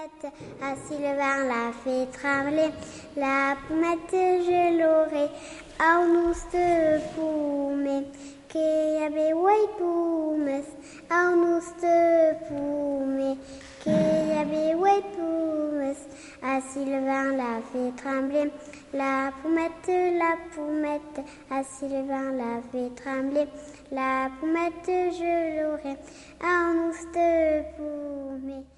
poumette, à Sylvain la fait trembler. La poumette, je l'aurai, à nous de poumée. Que yabe way poumes, à nous de poumée. Que yabe way poumes, à Sylvain la fait trembler. La poumette, à Sylvain la fait trembler. La poumette, je l'aurai, à nous de poumée.